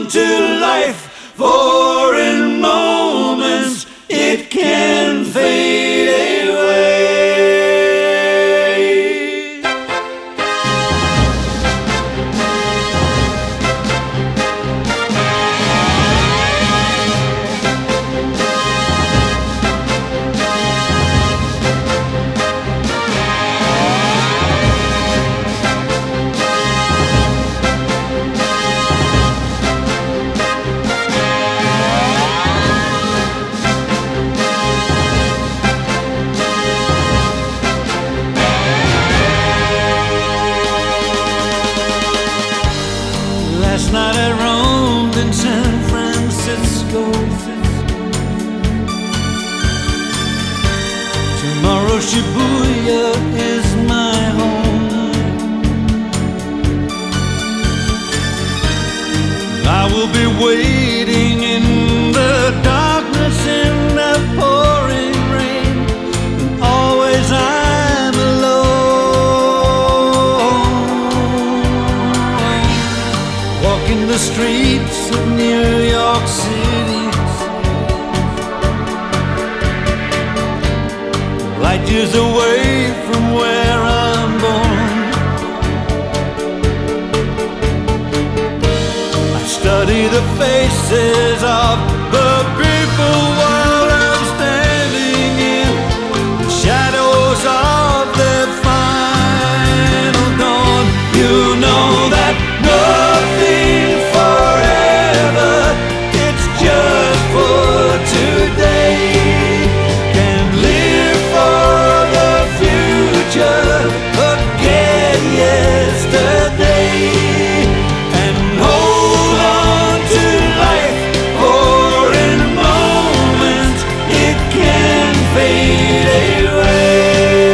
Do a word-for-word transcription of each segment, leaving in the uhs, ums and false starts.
on to life, for in moments it can fade away. Last night I roamed in San Francisco. Tomorrow Shibuya is my home. I will be waiting in the darkness, in the pouring rain, and always I'm walking the streets of New York City, light years away from where I'm born. I study the faces of the people while I'm standing in the shadows of their final dawn. You know that nothing forever, it's just for today. Can live for the future, forget yesterday, and hold on to life, for in a moment it can fade away.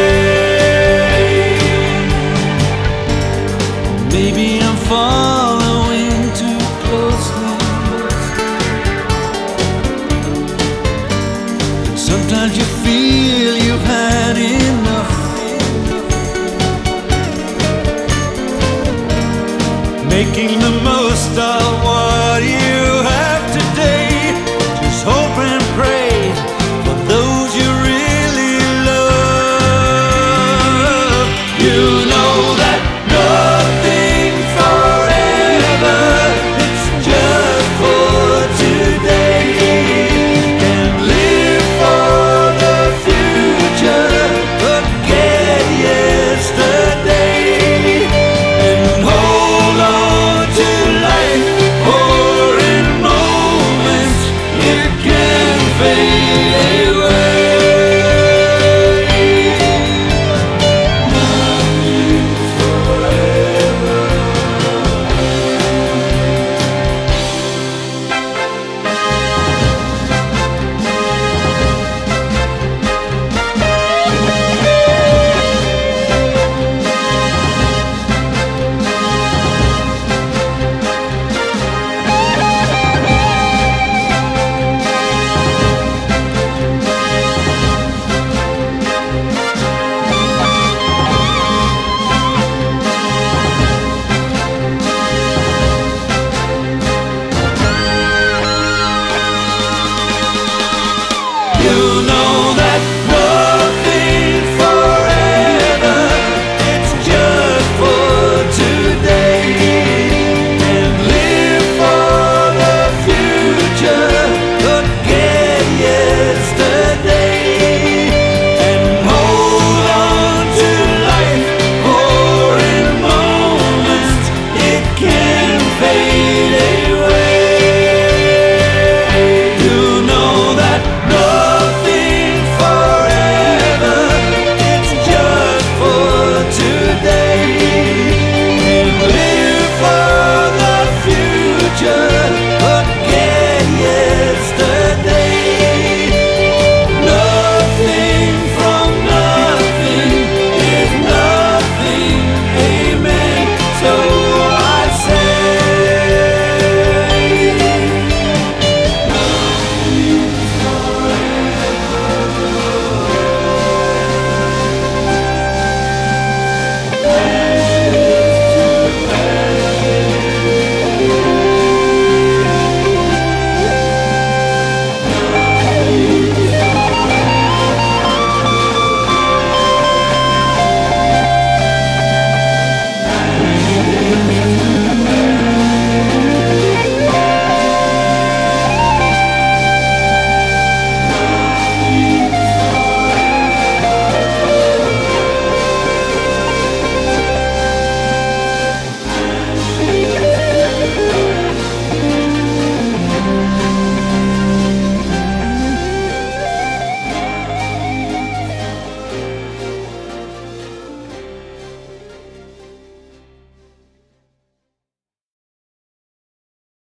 Maybe I'm following too closely. Sometimes you feel you've had enough, making the most of what you